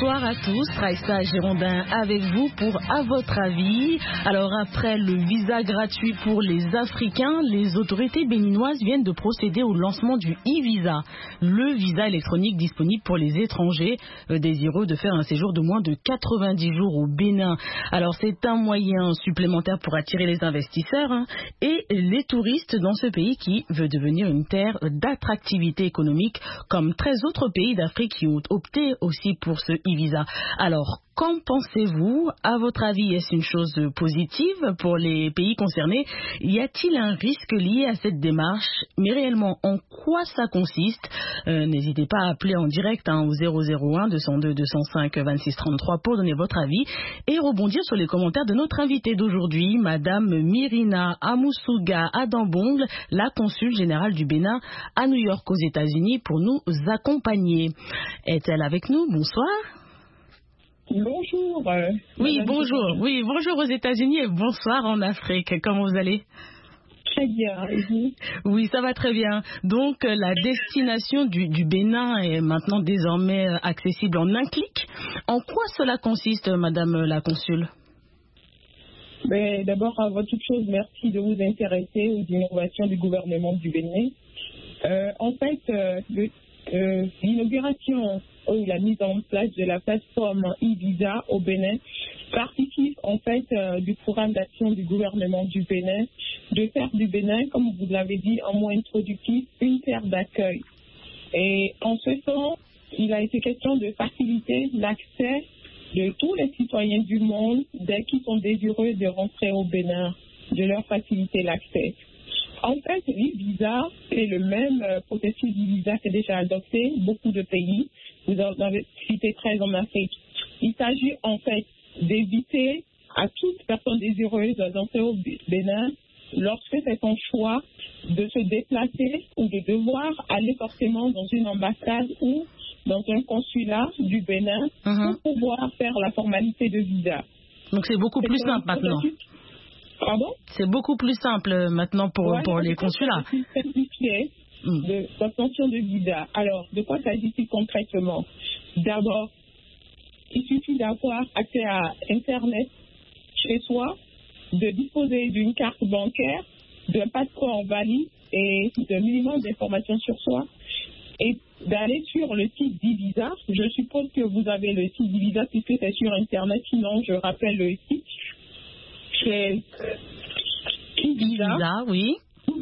bonsoir à tous. Raissa Girondin avec vous pour À votre avis. Alors après le visa gratuit pour les Africains, les autorités béninoises viennent de procéder au lancement du e-visa, le visa électronique disponible pour les étrangers désireux de faire un séjour de moins de 90 jours au Bénin. Alors c'est un moyen supplémentaire pour attirer les investisseurs et les touristes dans ce pays qui veut devenir une terre d'attractivité économique comme 13 autres pays d'Afrique qui ont opté aussi pour ce e-visa. Alors, qu'en pensez-vous? À votre avis, est-ce une chose positive pour les pays concernés? Y a-t-il un risque lié à cette démarche? Mais réellement, en quoi ça consiste? N'hésitez pas à appeler en direct au 001 202 205 26 33 pour donner votre avis et rebondir sur les commentaires de notre invitée d'aujourd'hui, Madame Myrina Amoussouga Adambongle, la consul générale du Bénin à New York aux États-Unis, pour nous accompagner. Est-elle avec nous? Bonsoir. Bonjour. Oui, bonjour. Oui, bonjour aux États-Unis et bonsoir en Afrique. Comment vous allez? Très bien. Et vous? Oui, ça va très bien. Donc, la destination du Bénin est maintenant désormais accessible en un clic. En quoi cela consiste, Madame la Consul? D'abord, avant toute chose, merci de vous intéresser aux innovations du gouvernement du Bénin. En fait, l'inauguration ou la mise en place de la plateforme e-visa au Bénin participe en fait du programme d'action du gouvernement du Bénin de faire du Bénin, comme vous l'avez dit en mot introductif, une terre d'accueil. Et en ce sens, il a été question de faciliter l'accès de tous les citoyens du monde dès qu'ils sont désireux de rentrer au Bénin, de leur faciliter l'accès. En fait, l'e-visa, c'est le même processus d'e-visa qui est déjà adopté beaucoup de pays. Vous en avez cité 13 en Afrique. Il s'agit en fait d'éviter à toute personne désireuse d'entrer au Bénin, lorsque c'est son choix, de se déplacer ou de devoir aller forcément dans une ambassade ou dans un consulat du Bénin pour pouvoir faire la formalité de visa. Donc c'est beaucoup plus simple maintenant. Pardon? C'est beaucoup plus simple maintenant pour les consulats. C'est simplifié d'obtention de visa. Alors, de quoi s'agit-il concrètement? D'abord, il suffit d'avoir accès à Internet chez soi, de disposer d'une carte bancaire, d'un passeport valide et d'un minimum d'informations sur soi, et d'aller sur le site d'e-visa. Je suppose que vous avez le site d'e-visa puisque c'est sur Internet, sinon je rappelle le site. C'est e-visa, oui.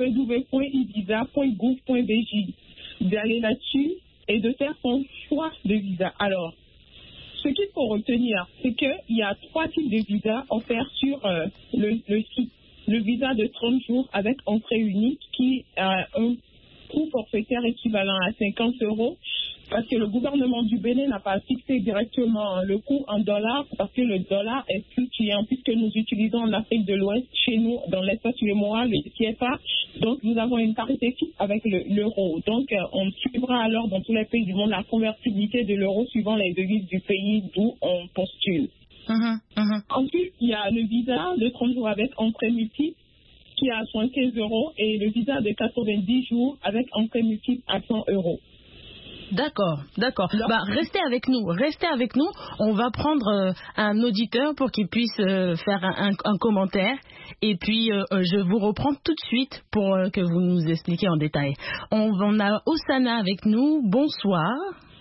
www.evisa.gouv.bj. D'aller là-dessus et de faire son choix de visa. Alors, ce qu'il faut retenir, c'est qu'il y a 3 types de visas offerts sur le site. Le visa de 30 jours avec entrée unique qui a un coût forfaitaire équivalent à 50 € parce que le gouvernement du Bénin n'a pas fixé directement le coût en dollars parce que le dollar est fluctuant puisque nous utilisons en Afrique de l'Ouest, chez nous, dans l'espace UEMOA, le CFA. Donc, nous avons une parité fixe avec l'euro. Donc, on suivra alors dans tous les pays du monde la convertibilité de l'euro suivant les devises du pays d'où on postule. Ensuite, il y a le visa de 30 jours avec entrée multiple qui est à 75 € et le visa de 90 jours avec entrée multiple à 100 €. D'accord. Restez avec nous. On va prendre un auditeur pour qu'il puisse faire un commentaire. Et puis, je vous reprends tout de suite pour que vous nous expliquiez en détail. On a Osana avec nous. Bonsoir.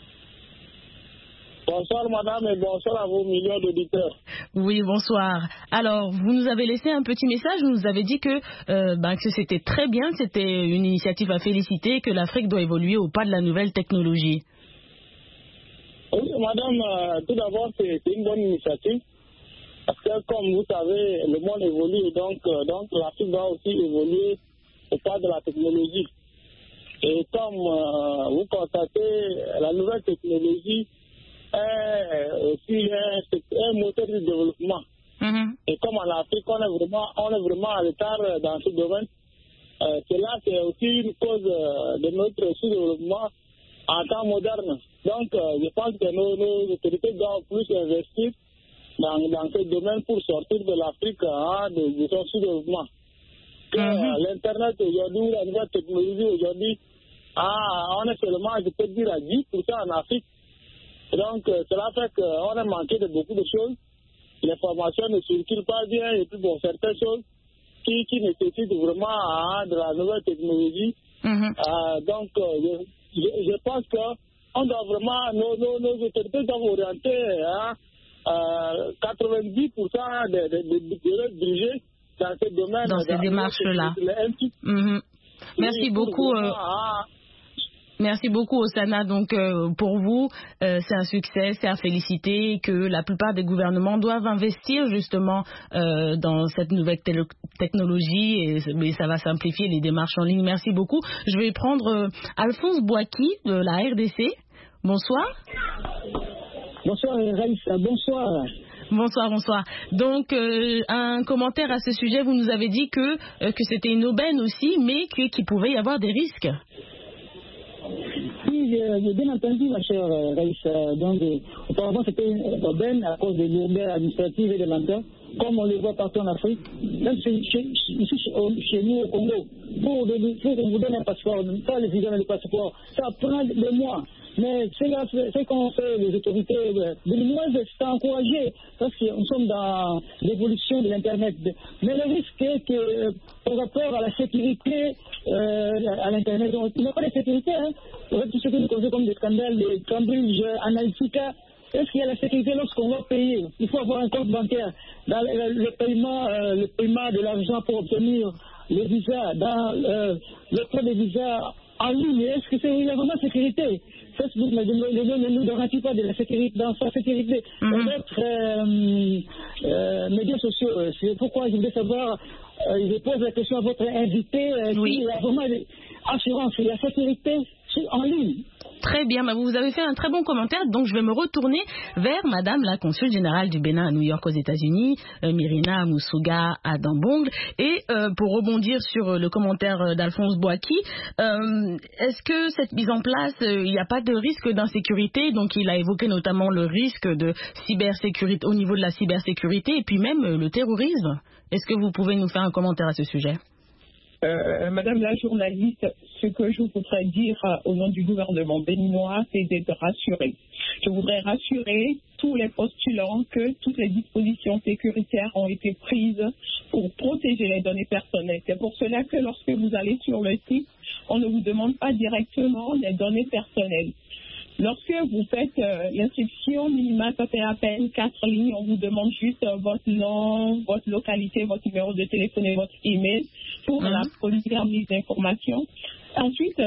Bonsoir madame et bonsoir à vos millions d'auditeurs. Oui, bonsoir. Alors, vous nous avez laissé un petit message, vous nous avez dit que c'était très bien, c'était une initiative à féliciter, que l'Afrique doit évoluer au pas de la nouvelle technologie. Oui madame, tout d'abord c'est une bonne initiative, parce que comme vous savez, le monde évolue, donc l'Afrique doit aussi évoluer au pas de la technologie. Et comme vous constatez, la nouvelle technologie est aussi un moteur du développement. Et comme en Afrique, on est vraiment en retard dans ce domaine, cela c'est aussi une cause de notre sous-développement en temps moderne. Donc, je pense que nos autorités doivent plus investir dans ce domaine pour sortir de l'Afrique de son sous-développement. L'Internet aujourd'hui, la nouvelle technologie aujourd'hui, on est seulement, je peux dire, à 10% en Afrique. Et donc, cela fait qu'on a manqué de beaucoup de choses. L'information ne circule pas bien et puis bon, certaines choses qui nécessitent vraiment de la nouvelle technologie. Donc, je pense qu'on doit vraiment, nos autorités doivent orienter 90% de leur budget dans ce domaine. Dans ces démarches-là. Merci beaucoup. Merci beaucoup, Osana. Donc, pour vous, c'est un succès, c'est à féliciter que la plupart des gouvernements doivent investir justement dans cette nouvelle technologie mais ça va simplifier les démarches en ligne. Merci beaucoup. Je vais prendre Alphonse Boaki de la RDC. Bonsoir. Bonsoir, Raïssa. Bonsoir. Bonsoir. Donc, un commentaire à ce sujet. Vous nous avez dit que c'était une aubaine aussi, mais qu'il pouvait y avoir des risques. Oui, j'ai bien entendu, ma chère Raïssa. Donc, auparavant, c'était une aubaine à cause des lourdeurs administratives et des lenteurs, comme on le voit partout en Afrique. Même chez nous, au Congo, pour vous donner un passeport, pas les visa, le passeport, ça prend des mois. Mais c'est qu'on fait les autorités béninoises, c'est encouragé parce que nous sommes dans l'évolution de l'Internet. Mais le risque est que, par rapport à la sécurité à l'Internet, il n'y a pas de sécurité. Tout ce que nous connaissons comme des scandales, des Cambridge Analytica, est-ce qu'il y a la sécurité lorsqu'on va payer? Il faut avoir un compte bancaire. Dans le paiement de l'argent pour obtenir le visa, dans le prêt de visa en ligne, est-ce qu'il y a vraiment sécurité? Facebook ne nous garantit pas de la sécurité, dans sa sécurité. D'autres médias sociaux, c'est pourquoi je voulais savoir, je pose la question à votre invité, s'il y a vraiment assurance, il y a sécurité en ligne. Très bien, vous avez fait un très bon commentaire, donc je vais me retourner vers Madame la consul générale du Bénin à New York aux États-Unis, Myrina Moussouga à Dambongle. Et pour rebondir sur le commentaire d'Alphonse Boaki, est-ce que cette mise en place, il n'y a pas de risque d'insécurité? Donc il a évoqué notamment le risque de cybersécurité au niveau de la cybersécurité et puis même le terrorisme. Est-ce que vous pouvez nous faire un commentaire à ce sujet? Madame la journaliste, ce que je voudrais dire au nom du gouvernement béninois, c'est d'être rassuré. Je voudrais rassurer tous les postulants que toutes les dispositions sécuritaires ont été prises pour protéger les données personnelles. C'est pour cela que lorsque vous allez sur le site, on ne vous demande pas directement les données personnelles. Lorsque vous faites l'inscription minimale, ça fait à peine 4 lignes. On vous demande juste votre nom, votre localité, votre numéro de téléphone et votre email pour la première mise d'information. Ensuite,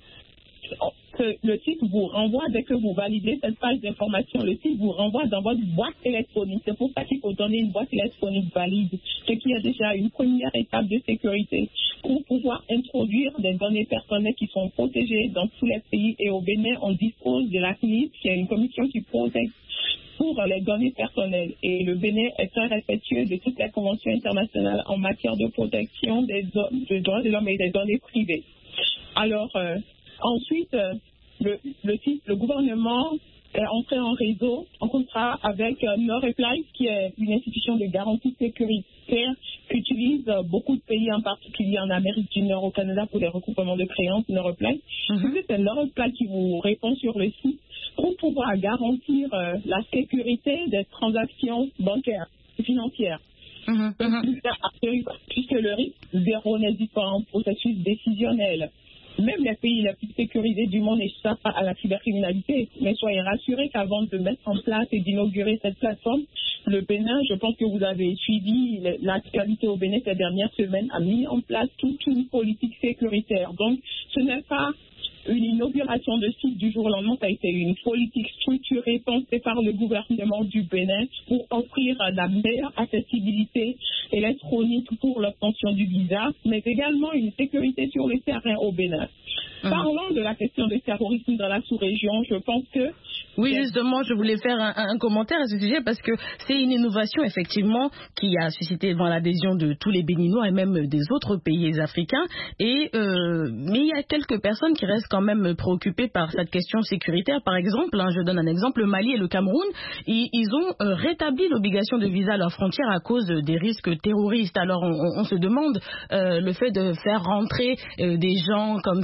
le site vous renvoie, dès que vous validez cette page d'information, le site vous renvoie dans votre boîte électronique. C'est pour ça qu'il faut donner une boîte électronique valide, ce qui est déjà une première étape de sécurité pour pouvoir introduire des données personnelles qui sont protégées dans tous les pays. Et au Bénin, on dispose de la CNIL, qui est une commission qui protège pour les données personnelles. Et le Bénin est très respectueux de toutes les conventions internationales en matière de protection des droits de l'homme et des données privées. Alors, ensuite, le gouvernement est entré en réseau, en contrat avec NoReply, qui est une institution de garantie sécuritaire qu'utilisent beaucoup de pays, en particulier en Amérique du Nord, au Canada, pour les recouvrements de créances, NoReply. C'est NoReply qui vous répond sur le site pour pouvoir garantir la sécurité des transactions bancaires et financières. Puisque le risque zéro n'existe pas en processus décisionnel. Même les pays les plus sécurisés du monde n'échappent pas à la cybercriminalité. Mais soyez rassurés qu'avant de mettre en place et d'inaugurer cette plateforme, le Bénin, je pense que vous avez suivi l'actualité au Bénin ces dernières semaines, a mis en place toute une politique sécuritaire. Donc, ce n'est pas une inauguration de site du jour au lendemain, ça a été une politique structurée pensée par le gouvernement du Bénin pour offrir la meilleure accessibilité électronique pour l'obtention du visa, mais également une sécurité sur le terrain au Bénin. Parlons de la question du terrorisme dans la sous-région. Je pense que... Oui, justement, je voulais faire un commentaire à ce sujet parce que c'est une innovation, effectivement, qui a suscité l'adhésion de tous les Béninois et même des autres pays africains. Mais il y a quelques personnes qui restent quand même préoccupées par cette question sécuritaire. Par exemple, je donne un exemple, le Mali et le Cameroun, ils ont rétabli l'obligation de visa à leurs frontières à cause des risques terroristes. Alors, on se demande le fait de faire rentrer des gens comme ça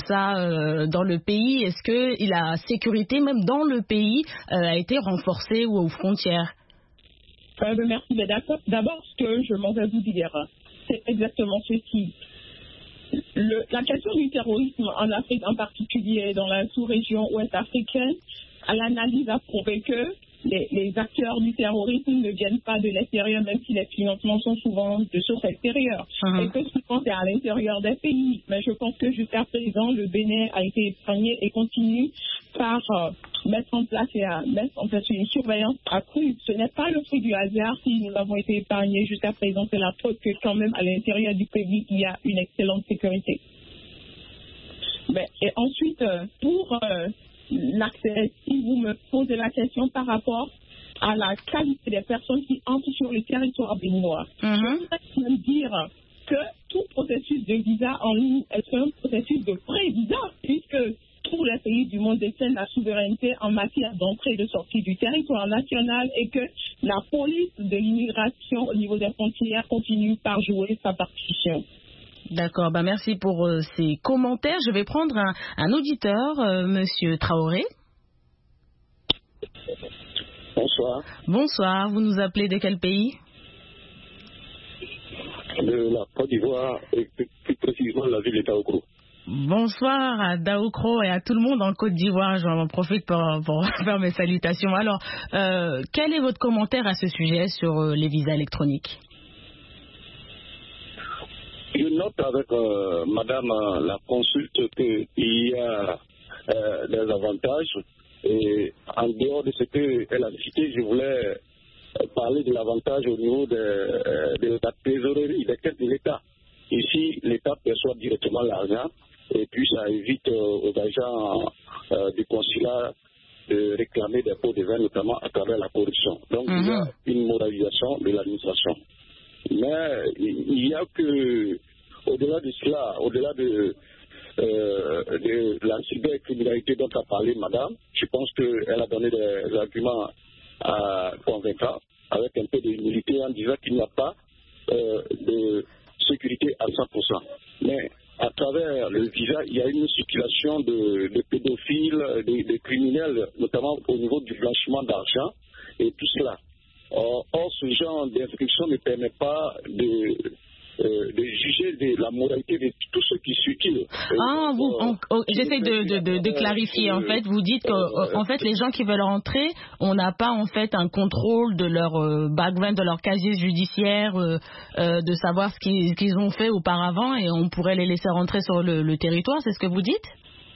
dans le pays? Est-ce que la sécurité, même dans le pays, a été renforcée ou aux frontières? Merci. Mais d'abord, ce que je m'en vais vous dire, c'est exactement ceci. La question du terrorisme en Afrique, en particulier dans la sous-région ouest africaine, l'analyse a prouvé que les acteurs du terrorisme ne viennent pas de l'extérieur, même si les financements sont souvent de sources extérieures. Et que souvent c'est à l'intérieur des pays. Mais je pense que jusqu'à présent, le Bénin a été épargné et continue par mettre en place une surveillance accrue. Ce n'est pas le fruit du hasard si nous avons été épargnés jusqu'à présent. C'est la preuve que quand même à l'intérieur du pays, il y a une excellente sécurité. Et ensuite, pour l'accès, si vous me posez la question par rapport à la qualité des personnes qui entrent sur le territoire béninois, je voudrais même dire que tout processus de visa en ligne est un processus de pré-visa, puisque tous les pays du monde détiennent la souveraineté en matière d'entrée et de sortie du territoire national et que la police de l'immigration au niveau des frontières continue par jouer sa partition. D'accord, merci pour ces commentaires. Je vais prendre un auditeur, Monsieur Traoré. Bonsoir. Bonsoir, vous nous appelez de quel pays? De la Côte d'Ivoire et plus précisément la ville de Daoukro. Bonsoir à Daoukro et à tout le monde en Côte d'Ivoire. J'en profite pour faire mes salutations. Alors, quel est votre commentaire à ce sujet sur les visas électroniques? Je note avec Madame la consulte qu'il y a des avantages. Et en dehors de ce qu'elle a cité, je voulais parler de l'avantage au niveau de la trésorerie, des caisses de l'État. Ici, l'État perçoit directement l'argent et puis ça évite aux agents du consulat de réclamer des pots de vin, notamment à travers la corruption. Donc, il y a une moralisation de l'administration. Mais il y a que, au-delà de cela, au-delà de la cybercriminalité dont a parlé Madame, je pense qu'elle a donné des arguments convaincants, avec un peu d'humilité en disant qu'il n'y a pas de sécurité à 100%. Mais à travers le visa, il y a une circulation de pédophiles, de criminels, notamment au niveau du blanchiment d'argent et tout cela. Or, ce genre d'inscription ne permet pas de juger de la moralité de tous ceux qui circulent. J'essaie de clarifier. En fait, vous dites que en fait, les gens qui veulent rentrer, on n'a pas en fait un contrôle de leur background, de leur casier judiciaire, de savoir ce qu'ils ont fait auparavant, et on pourrait les laisser rentrer sur le territoire. C'est ce que vous dites?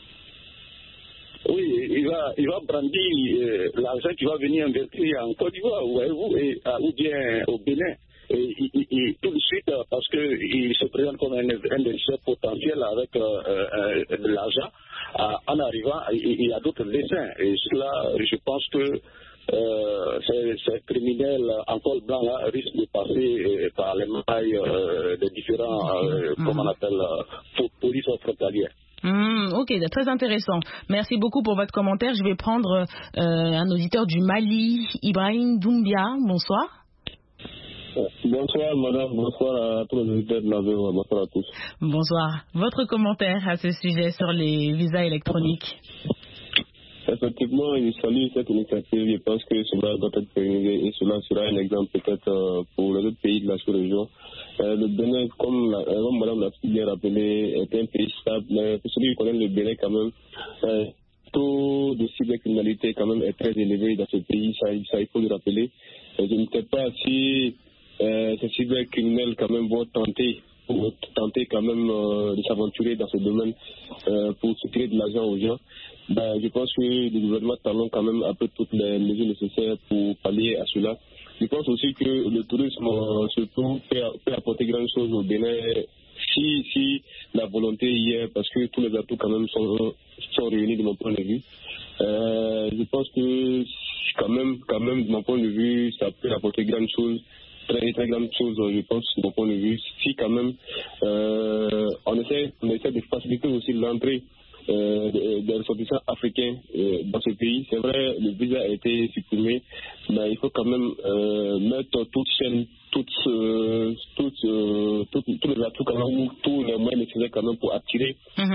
Oui, il va brandir l'argent qui va venir investir en Côte d'Ivoire, voyez-vous, ou bien au Bénin. Et tout de suite, parce qu'il se présente comme un investisseur potentiel avec de l'argent, en arrivant, il y a d'autres dessins. Et cela, je pense que ces criminels en col blanc là risquent de passer par les mailles des différents, comment on appelle, polices frontalières. Ok, très intéressant. Merci beaucoup pour votre commentaire. Je vais prendre un auditeur du Mali, Ibrahim Doumbia. Bonsoir. Bonsoir madame, bonsoir à tous les auditeurs de la VOA, bonsoir à tous. Bonsoir. Votre commentaire à ce sujet sur les visas électroniques? Effectivement, je salue cette initiative. Je pense que cela doit être pérennisé et cela sera un exemple peut-être pour les autres pays de la sous-région. Le Bénin, comme madame l'a bien rappelé, est un pays stable, mais pour celui qui connaît le Bénin quand même, le taux de cybercriminalité quand même est très élevé dans ce pays, ça il faut le rappeler. Je ne sais pas si ces cybercriminels quand même vont tenter quand même de s'aventurer dans ce domaine pour se créer de l'argent aux gens. Je pense que le gouvernement talonne quand même un peu toutes les mesures nécessaires pour pallier à cela. Je pense aussi que le tourisme surtout peut apporter grand chose au Bénin si la volonté y est, parce que tous les atouts quand même sont réunis de mon point de vue. Je pense que quand même de mon point de vue, ça peut apporter grande chose. Très, très grande chose, je pense, de mon point de vue. Si quand même on essaie de faciliter aussi l'entrée des ressortissants africains dans ce pays. C'est vrai, le visa a été supprimé, mais il faut quand même mettre toutes les atouts quand même, ou tous les moyens nécessaires quand même pour attirer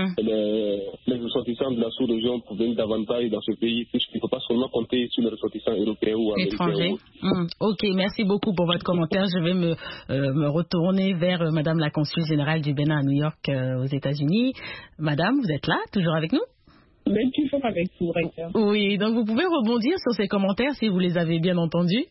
les ressortissants de la sous-région pour venir davantage dans ce pays, puisqu'il ne faut pas seulement compter sur les ressortissants européens ou américains. Ok, merci beaucoup pour votre commentaire. Je vais me retourner vers Madame la consul générale du Bénin à New York, aux États-Unis. Madame, vous êtes là, toujours avec nous? Mais toujours avec vous, Reika. Oui, donc vous pouvez rebondir sur ces commentaires si vous les avez bien entendus.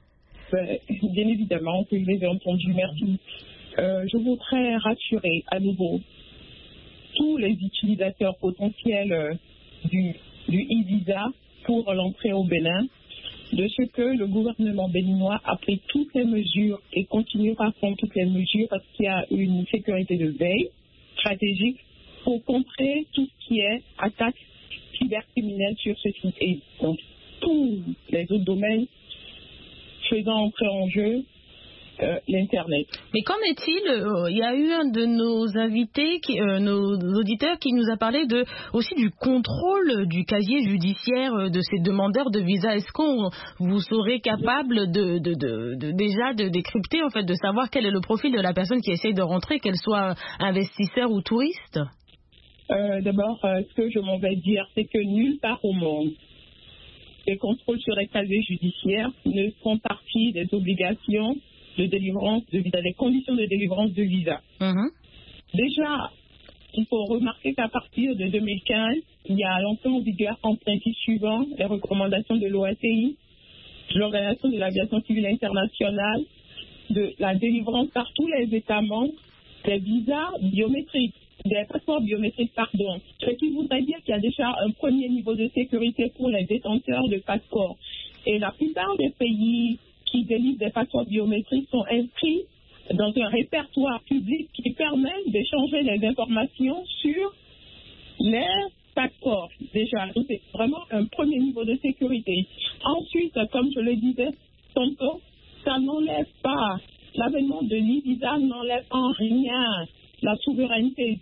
Bien évidemment que je les ai entendus, merci. Je voudrais rassurer à nouveau tous les utilisateurs potentiels du e-visa pour l'entrée au Bénin de ce que le gouvernement béninois a pris toutes les mesures et continuera à prendre toutes les mesures parce qu'il y a une sécurité de veille stratégique pour contrer tout ce qui est attaque cybercriminelle sur ce site et dans tous les autres domaines faisant entrer en jeu l'Internet. Mais qu'en est-il? Il y a eu un de nos invités, nos auditeurs, qui nous a parlé aussi du contrôle du casier judiciaire de ces demandeurs de visa. Est-ce que vous serez capable déjà de décrypter, en fait, de savoir quel est le profil de la personne qui essaye de rentrer, qu'elle soit investisseur ou touriste? D'abord, ce que je m'en vais dire, c'est que nulle part au monde, les contrôles sur les casiers judiciaires ne font partie des obligations de délivrance de visa, des conditions de délivrance de visa. Déjà, il faut remarquer qu'à partir de 2015, il y a l'entrée en vigueur en principe suivant les recommandations de l'OACI, de l'Organisation de l'aviation civile internationale, de la délivrance par tous les États membres des visas biométriques, des passeports biométriques, pardon. Ce qui voudrait dire qu'il y a déjà un premier niveau de sécurité pour les détenteurs de passeports. Et la plupart des pays qui délivrent des passeports biométriques sont inscrits dans un répertoire public qui permet d'échanger les informations sur les passeports. Déjà, c'est vraiment un premier niveau de sécurité. Ensuite, comme je le disais tantôt, ça n'enlève pas, l'avènement de l'e-visa n'enlève en rien la souveraineté,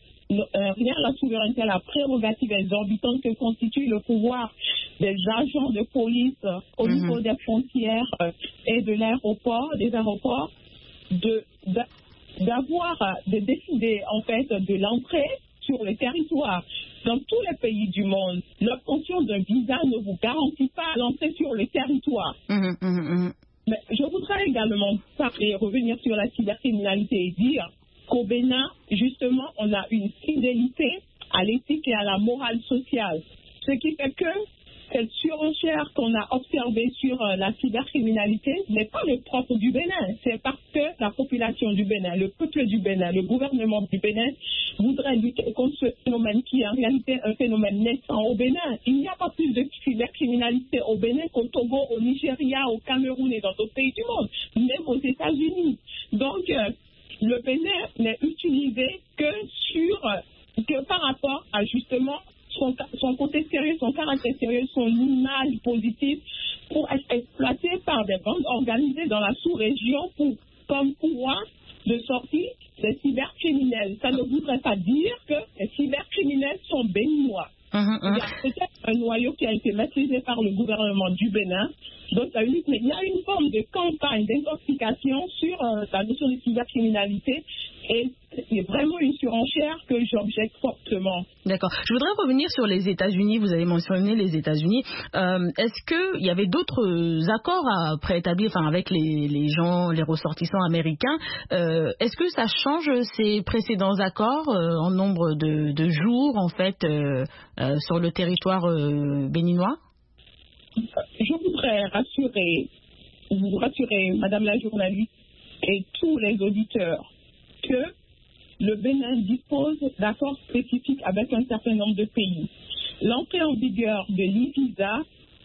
la prérogative exorbitante que constitue le pouvoir des agents de police au niveau des frontières et de l'aéroport, des aéroports, de décider en fait de l'entrée sur le territoire. Dans tous les pays du monde, l'obtention d'un visa ne vous garantit pas l'entrée sur le territoire. Mais je voudrais également revenir sur la cybercriminalité et dire qu'au Bénin, justement, on a une fidélité à l'éthique et à la morale sociale. Ce qui fait que cette surenchère qu'on a observée sur la cybercriminalité n'est pas le propre du Bénin. C'est parce que la population du Bénin, le peuple du Bénin, le gouvernement du Bénin voudrait lutter contre ce phénomène qui est en réalité un phénomène naissant au Bénin. Il n'y a pas plus de cybercriminalité au Bénin qu'au Togo, au Nigeria, au Cameroun et dans d'autres pays du monde, même aux États-Unis. Donc, le Bénin n'est utilisé que par rapport à justement son côté sérieux, son caractère sérieux, son image positive pour être exploité par des bandes organisées dans la sous-région comme pouvoir de sortie des cybercriminels. Ça ne voudrait pas dire que les cybercriminels sont béninois. Il y a peut-être un noyau qui a été maîtrisé par le gouvernement du Bénin. Donc, il y a une forme de campagne d'intoxication sur la notion de cybercriminalité et c'est vraiment une surenchère que j'objecte fortement. D'accord. Je voudrais revenir sur les États-Unis. Vous avez mentionné les États-Unis. Est-ce qu'il y avait d'autres accords à préétablir avec les ressortissants américains? Est-ce que ça change ces précédents accords en nombre de jours, en fait, sur le territoire béninois? Je voudrais rassurer Madame la journaliste et tous les auditeurs que le Bénin dispose d'accords spécifiques avec un certain nombre de pays. L'entrée en vigueur de l'e-visa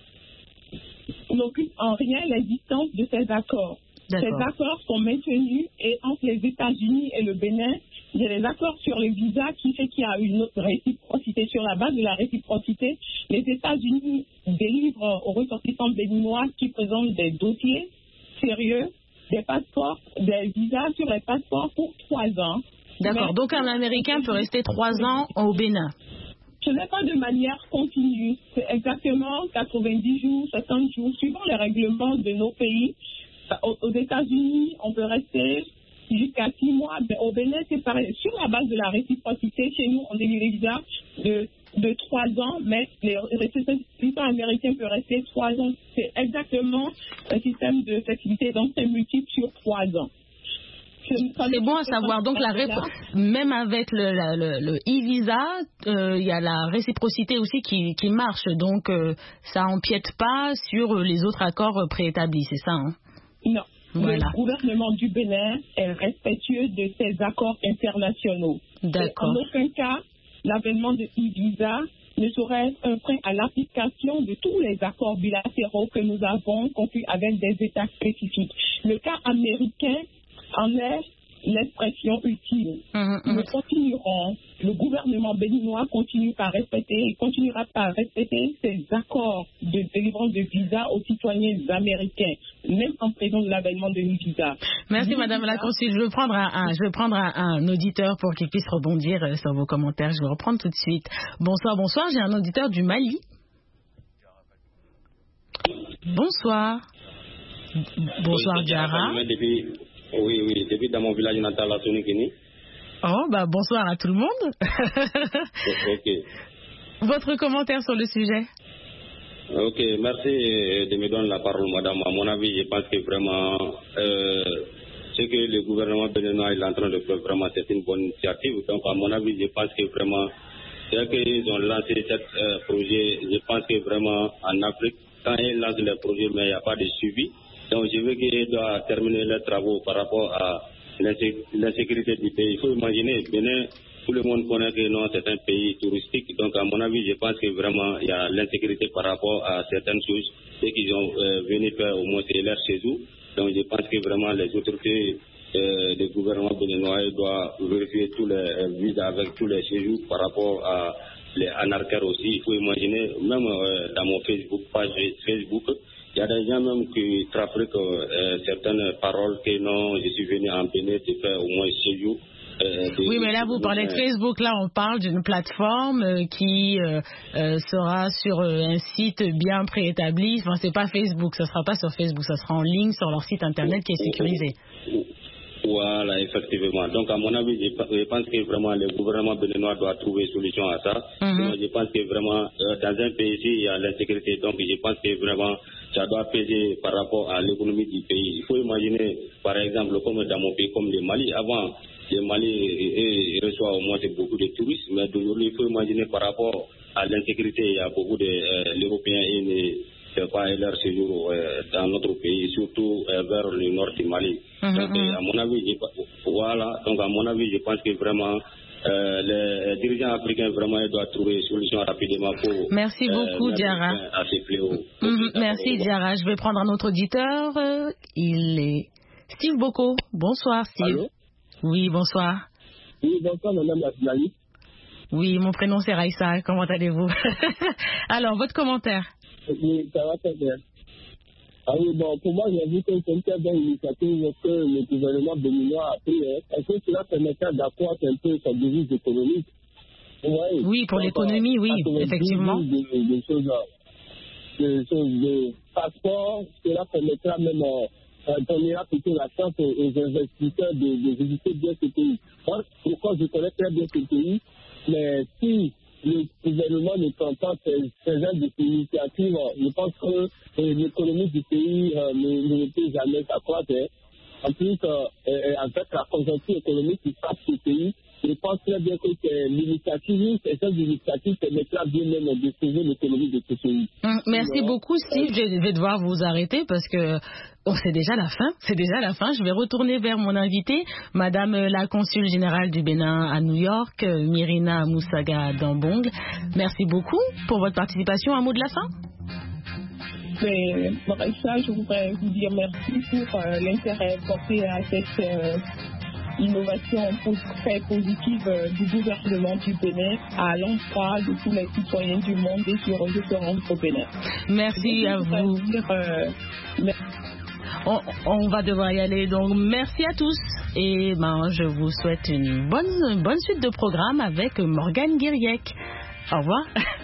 n'occupe en rien l'existence de ces accords. D'accord. Ces accords sont maintenus et entre les États-Unis et le Bénin, il y a des accords sur le visa qui fait qu'il y a une autre réciprocité. Sur la base de la réciprocité, les États-Unis délivrent aux ressortissants béninois qui présentent des dossiers sérieux, des passeports, des visas sur les passeports pour 3 ans. D'accord. Donc un Américain peut rester 3 ans au Bénin. Ce n'est pas de manière continue. C'est exactement 90 jours, 60 jours, suivant les règlements de nos pays. Aux États-Unis, on peut rester jusqu'à 6 mois. Mais au Bénin, c'est pareil. Sur la base de la réciprocité, chez nous, on délivre les visas de 3 ans, mais les ressortissants américains peuvent rester 3 ans. C'est exactement un système de facilité, donc c'est multiple sur 3 ans. C'est bon à savoir. Donc, même avec le e-visa, il y a la réciprocité aussi qui marche. Donc, ça empiète pas sur les autres accords préétablis, c'est ça, hein? Non. Voilà. Le gouvernement du Bénin est respectueux de ces accords internationaux. D'accord. En aucun cas, l'avènement de e-visa ne saurait être un frein à l'application de tous les accords bilatéraux que nous avons conclus avec des États spécifiques. Le cas américain en est l'expression utile. Nous continuerons, le gouvernement béninois continuera par respecter ces accords de délivrance de visa aux citoyens américains, même en présence de l'avènement de visa. Merci Madame la Consul. Je vais prendre un auditeur pour qu'il puisse rebondir sur vos commentaires. Je vais reprendre tout de suite. Bonsoir. J'ai un auditeur du Mali. Bonsoir. Bonsoir Diarra. Oui, depuis dans mon village natal à Sonikini. Oh, bonsoir à tout le monde. Ok. Votre commentaire sur le sujet? Ok, merci de me donner la parole, madame. À mon avis, je pense que vraiment, ce que le gouvernement béninois est en train de faire, vraiment, c'est une bonne initiative. Donc, à mon avis, je pense que vraiment, dès qu'ils ont lancé ce projet, je pense que vraiment, en Afrique, quand ils lancent le projet, mais il n'y a pas de suivi. Donc, je veux qu'ils doivent terminer leurs travaux par rapport à l'insécurité du pays. Il faut imaginer, Bénin, tout le monde connaît que non, c'est un pays touristique. Donc, à mon avis, je pense que vraiment, il y a l'insécurité par rapport à certaines choses et qu'ils ont venu faire au moins leur chez eux. Donc, je pense que vraiment, les autorités du gouvernement béninois doivent vérifier tous les visas avec tous les séjours par rapport à les anarchaires aussi. Il faut imaginer, même dans mon page Facebook, il y a des gens même qui trafiquent certaines paroles que non, je suis venu en Bénin de faire au moins 6 jours. Oui, mais là, vous parlez de Facebook. Là, on parle d'une plateforme qui sera sur un site bien préétabli. Enfin, c'est pas Facebook. Ça sera pas sur Facebook. Ça sera en ligne sur leur site internet qui est sécurisé. Voilà, effectivement. Donc, à mon avis, je pense que vraiment le gouvernement béninois doit trouver solution à ça. Donc, je pense que vraiment, dans un pays ici, il y a l'insécurité. Donc, je pense que vraiment, ça doit peser par rapport à l'économie du pays. Il faut imaginer, par exemple, comme dans mon pays, comme le Mali. Avant, le Mali reçoit au moins beaucoup de touristes. Mais d'aujourd'hui, il faut imaginer par rapport à l'insécurité, il y a beaucoup d'Européens qui ne font pas leur séjour dans notre pays, surtout vers le nord du Mali. Donc, à mon avis, je pense que vraiment, les dirigeants africains vraiment doivent trouver une solution rapidement pour. Merci beaucoup, Diarra. À ces fléaux. Merci, Diarra. Je vais prendre un autre auditeur. Il est Steve Boko. Bonsoir, Steve. Allô? Oui, bonsoir. Oui, bonsoir, madame la journaliste. Oui, mon prénom c'est Raïssa. Comment allez-vous? Alors, votre commentaire? Oui, ça va très bien. Ah oui, bon, pour moi, j'ai vu que c'est une très bonne initiative que le gouvernement béninois a pris. Est-ce que cela permettra d'accroître un peu sa devise économique? Ouais, oui, pour l'économie, oui, effectivement. Des choses de passeport, cela permettra même, donnera plutôt la chance aux investisseurs de visiter bien ce pays. Moi, pourquoi je connais très bien ce pays, mais si le gouvernement ne prend pas ces genres d'initiatives, je pense que l'économie du pays ne peut jamais s'accroître. En plus, avec la conjoncture économique qui frappe ce pays, je pense très bien que cette initiative permettra bien même de sauver l'économie de ce pays. Merci beaucoup, Steve. Je vais devoir vous arrêter parce que c'est déjà la fin. C'est déjà la fin. Je vais retourner vers mon invité, Madame la Consul générale du Bénin à New York, Myrina Moussaga Dambong. Merci beaucoup pour votre participation. Un mot de la fin? Mais pour ça, je voudrais vous dire merci pour l'intérêt porté à cette innovation très positive du gouvernement du Bénin à l'endroit de tous les citoyens du monde et sur se rendre au Bénin. Merci à vous. On va devoir y aller, donc merci à tous et je vous souhaite une bonne suite de programme avec Morgane Guiriec. Au revoir.